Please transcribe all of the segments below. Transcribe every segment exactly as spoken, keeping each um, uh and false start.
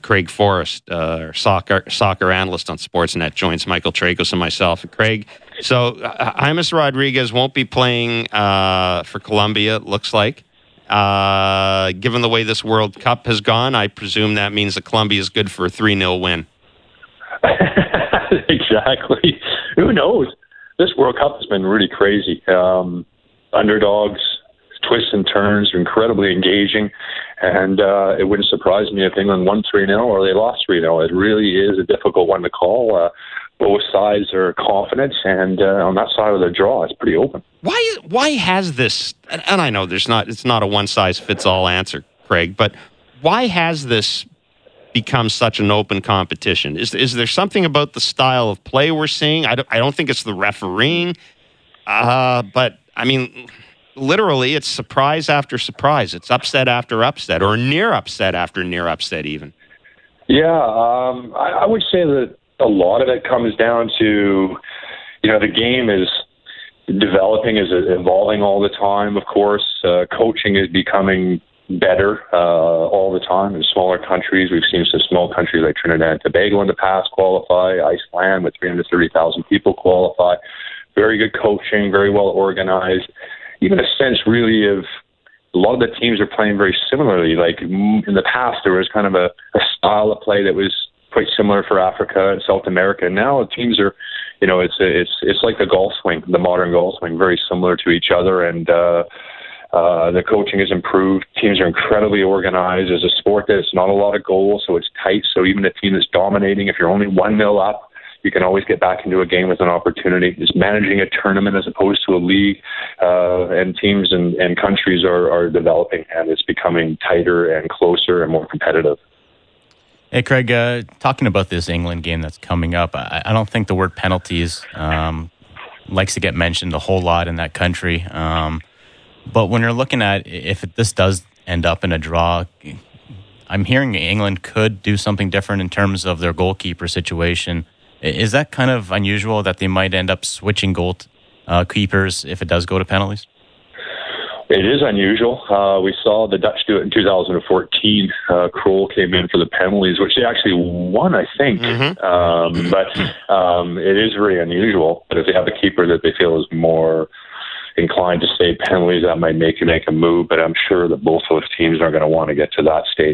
Craig Forrest, uh, our soccer soccer analyst on Sportsnet, joins Michael Tracos and myself. Craig, so uh, James Rodriguez won't be playing uh, for Colombia, it looks like. Uh, given the way this World Cup has gone, I presume that means that Colombia is good for a three nil win. Exactly. Who knows? This World Cup has been really crazy. Um, underdogs, twists and turns, incredibly engaging. And uh, it wouldn't surprise me if England won three nil or they lost three nil. It really is a difficult one to call. Uh, both sides are confident, and uh, on that side of the draw, it's pretty open. Why Why has this, and I know there's not, it's not a one-size-fits-all answer, Craig, but why has this become such an open competition? Is is there something about the style of play we're seeing? I don't, I don't think it's the refereeing, uh, but, I mean, literally, it's surprise after surprise. It's upset after upset, or near upset after near upset even. Yeah, um, I, I would say that a lot of it comes down to, you know, the game is developing, is evolving all the time, of course. Uh, coaching is becoming better uh, all the time in smaller countries. We've seen some small countries like Trinidad and Tobago in the past qualify, Iceland with three hundred thirty thousand people qualify. Very good coaching, very well organized. Even a sense really of a lot of the teams are playing very similarly. Like in the past, there was kind of a, a style of play that was quite similar for Africa and South America. And now teams are, you know, it's it's it's like the golf swing, the modern golf swing, very similar to each other. And uh, uh, the coaching has improved. Teams are incredibly organized. As a sport, there's not a lot of goals, so it's tight. So even a team that's dominating, if you're only one nil up, you can always get back into a game with an opportunity. It's managing a tournament as opposed to a league, uh, and teams and, and countries are, are developing, and it's becoming tighter and closer and more competitive. Hey, Craig, uh, talking about this England game that's coming up, I, I don't think the word penalties um, likes to get mentioned a whole lot in that country. Um, but when you're looking at if it, this does end up in a draw, I'm hearing England could do something different in terms of their goalkeeper situation. Is that kind of unusual that they might end up switching goal uh, keepers if it does go to penalties? It is unusual. Uh, we saw the Dutch do it in two thousand fourteen. Uh, Kroll came in for the penalties, which they actually won, I think. Mm-hmm. Um, but um, it is very unusual. But if they have a keeper that they feel is more inclined to say penalties, that might make you make a move. But I'm sure that both those teams are going to want to get to that stage.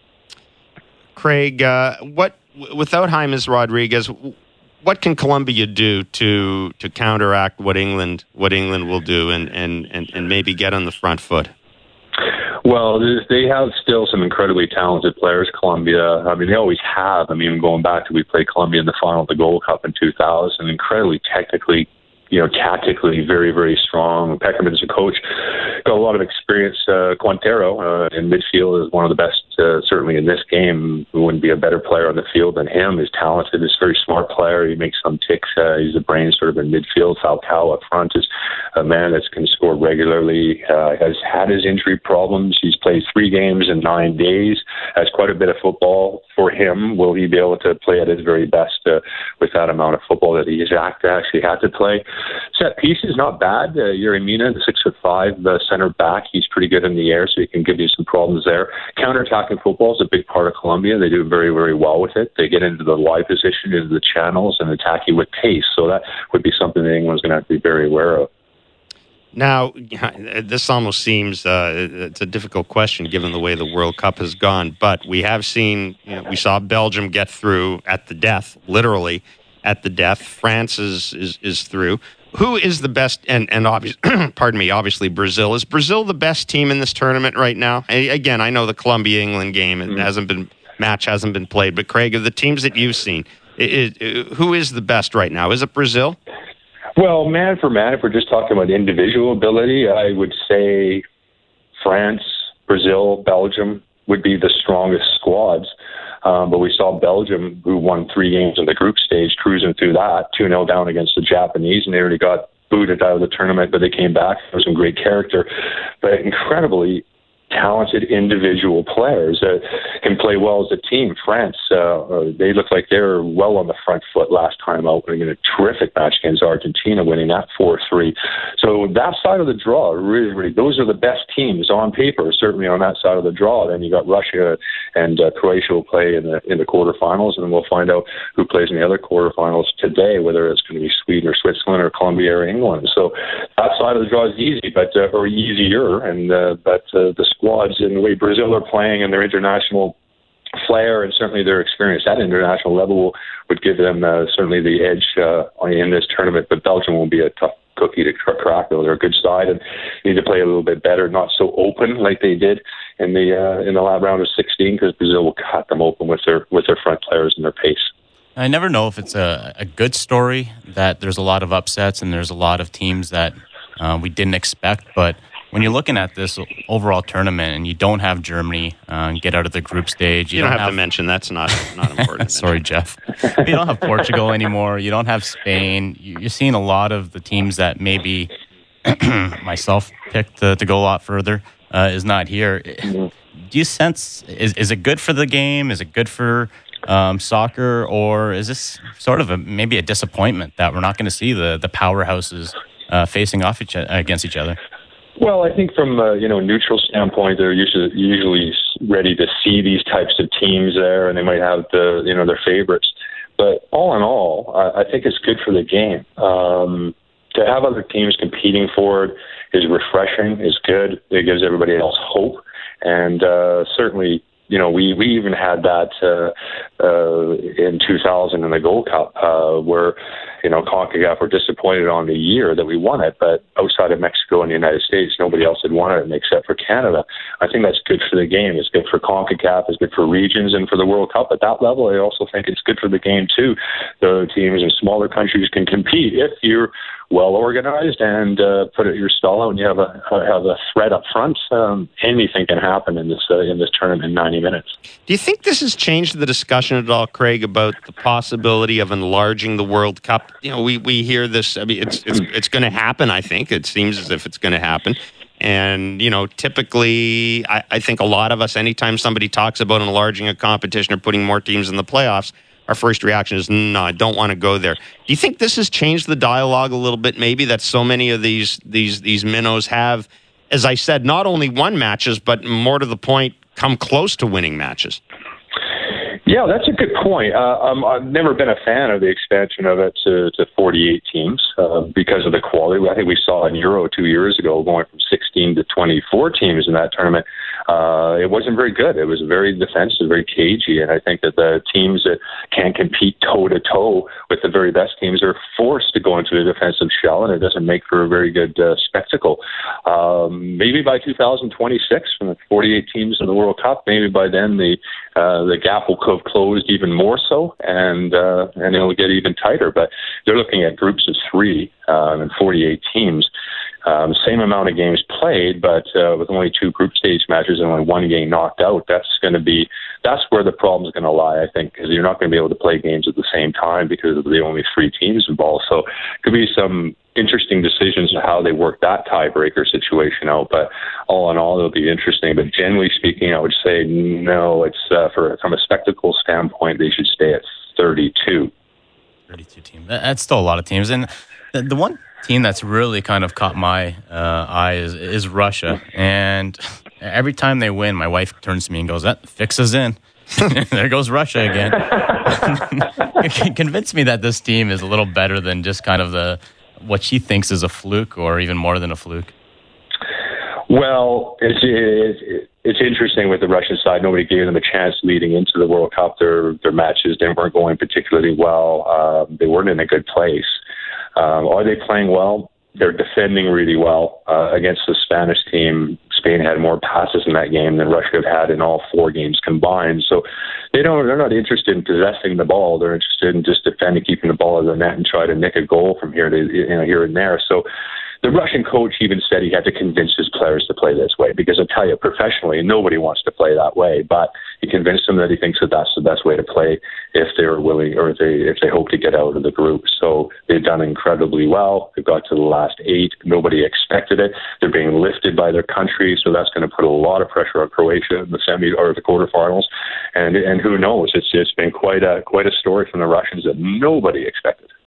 Craig, uh, what without James Rodriguez, what can Colombia do to to counteract what England what England will do and, and, and, and maybe get on the front foot? Well, they have still some incredibly talented players, Colombia. I mean, they always have. I mean, going back to we played Colombia in the final of the Gold Cup in two thousand, incredibly technically, you know, tactically very, very strong. Peckerman's a coach, got a lot of experience. Uh, Quintero uh, in midfield is one of the best, uh, certainly in this game. Who wouldn't be a better player on the field than him. He's talented. He's a very smart player. He makes some ticks. Uh, he's a brain sort of in midfield. Falcao up front is a man that can score regularly. Uh, has had his injury problems. He's played three games in nine days. Has quite a bit of football for him. Will he be able to play at his very best uh, with that amount of football that he's actually had to play? Set piece is not bad. Uh, Yuri Mina, the six foot five the center back, he's pretty good in the air, so he can give you some problems there. Counter-attacking football is a big part of Colombia. They do very, very well with it. They get into the wide position, into the channels, and attack you with pace. So that would be something that England's going to have to be very aware of. Now, this almost seems uh, it's a difficult question given the way the World Cup has gone, but we have seen, you know, we saw Belgium get through at the death, literally at the death. France is is, is through. Who is the best, and, and obviously, pardon me, obviously Brazil. Is Brazil the best team in this tournament right now? And again, I know the Colombia-England game it mm. hasn't been match hasn't been played, but Craig, of the teams that you've seen, it, it, who is the best right now? Is it Brazil? Well, man for man, if we're just talking about individual ability, I would say France, Brazil, Belgium would be the strongest squads. Um, but we saw Belgium, who won three games in the group stage, cruising through that, two nil down against the Japanese, and they already got booted out of the tournament, but they came back. There was some great character. But incredibly talented individual players that can play well as a team. France, uh, they look like they're well on the front foot last time out, winning a terrific match against Argentina, winning that four three. So that side of the draw, really, really, those are the best teams on paper, certainly on that side of the draw. Then you got Russia and uh, Croatia will play in the in the quarterfinals, and then we'll find out who plays in the other quarterfinals today, whether it's going to be Sweden or Switzerland or Colombia or England. So that side of the draw is easy, but uh, or easier, and uh, but uh, the squads and the way Brazil are playing and their international flair and certainly their experience at international level would give them uh, certainly the edge uh, in this tournament. But Belgium will be a tough cookie to crack, though. They're a good side and need to play a little bit better, not so open like they did in the uh, in the last round of sixteen, because Brazil will cut them open with their with their front players and their pace. I never know if it's a, a good story that there's a lot of upsets and there's a lot of teams that uh, we didn't expect, but when you're looking at this overall tournament and you don't have Germany uh, get out of the group stage. You, you don't, don't have, have to mention that's not, not important. Sorry, Jeff. You don't have Portugal anymore. You don't have Spain. You're seeing a lot of the teams that maybe myself picked to, to go a lot further uh, is not here. Do you sense, is, is it good for the game? Is it good for um, soccer? Or is this sort of a, maybe a disappointment that we're not going to see the, the powerhouses uh, facing off each, against each other? Well, I think from a you know neutral standpoint, they're usually usually ready to see these types of teams there, and they might have the you know their favorites. But all in all, I, I think it's good for the game. Um, to have other teams competing for it is refreshing, is good. It gives everybody else hope, and uh, certainly. You know, we, we even had that uh, uh, in two thousand in the Gold Cup uh, where, you know, CONCACAF were disappointed on the year that we won it, but outside of Mexico and the United States, nobody else had won it except for Canada. I think that's good for the game. It's good for CONCACAF. It's good for regions and for the World Cup. At that level, I also think it's good for the game, too. The teams in smaller countries can compete if you're well organized and uh, put it your stall out and you have a have a threat up front. Um, anything can happen in this uh, in this tournament in ninety minutes. Do you think this has changed the discussion at all, Craig, about the possibility of enlarging the World Cup? You know, we, we hear this. I mean, it's it's it's going to happen. I think it seems as if it's going to happen. And, you know, typically, I, I think a lot of us, anytime somebody talks about enlarging a competition or putting more teams in the playoffs, our first reaction is, no, I don't want to go there. Do you think this has changed the dialogue a little bit, maybe, that so many of these these these minnows have, as I said, not only won matches, but more to the point, come close to winning matches? Yeah, that's a good point. Uh, um, I've never been a fan of the expansion of it to, to forty-eight teams uh, because of the quality. I think we saw in Euro two years ago going from sixteen to twenty-four teams in that tournament. Uh, it wasn't very good. It was very defensive, very cagey, and I think that the teams that can't compete toe-to-toe with the very best teams are forced to go into a defensive shell, and it doesn't make for a very good uh, spectacle. Um, maybe by two thousand twenty-six, from the forty-eight teams in the World Cup, maybe by then the uh, the gap will have closed even more so, and uh, and it'll get even tighter. But they're looking at groups of three uh, and forty-eight teams. Um, same amount of games played, but uh, with only two group stage matches and only one game knocked out. That's going to be that's where the problem is going to lie, I think, because you're not going to be able to play games at the same time because of the only three teams involved. So it could be some interesting decisions on how they work that tiebreaker situation out. But all in all, it'll be interesting. But generally speaking, I would say no. It's uh, for from a spectacle standpoint, they should stay at thirty-two. thirty-two teams. That's still a lot of teams, and the, the one team that's really kind of caught my uh, eye is, is Russia. And every time they win, my wife turns to me and goes, that fixes in. There goes Russia again. Convince me that this team is a little better than just kind of the what she thinks is a fluke, or even more than a fluke. Well, it's, it's, it's interesting with the Russian side. Nobody gave them a chance leading into the World Cup. Their, their matches they weren't going particularly well. Um, they weren't in a good place. Um, are they playing well? They're defending really well uh, against the Spanish team. Spain had more passes in that game than Russia have had in all four games combined. So they don't. They're not interested in possessing the ball. They're interested in just defending, keeping the ball in the net, and try to nick a goal from here to you know here and there. So the Russian coach even said he had to convince his players to play this way, because I tell you, professionally, nobody wants to play that way. But he convinced them that he thinks that that's the best way to play if they're willing, or if they if they hope to get out of the group. So they've done incredibly well. They've got to the last eight. Nobody expected it. They're being lifted by their country, so that's going to put a lot of pressure on Croatia in the semi or the quarterfinals. And and who knows? It's it's been quite a quite a story from the Russians that nobody expected.